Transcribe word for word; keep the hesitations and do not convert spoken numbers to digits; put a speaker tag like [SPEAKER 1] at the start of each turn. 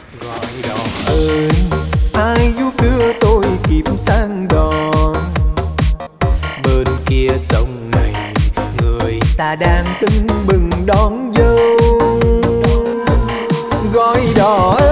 [SPEAKER 1] Gọi đò ơi, ai giúp đưa tôi kịp sang đò. Bên kia sông này người ta đang tưng bừng đón dâu. Gọi đò ơi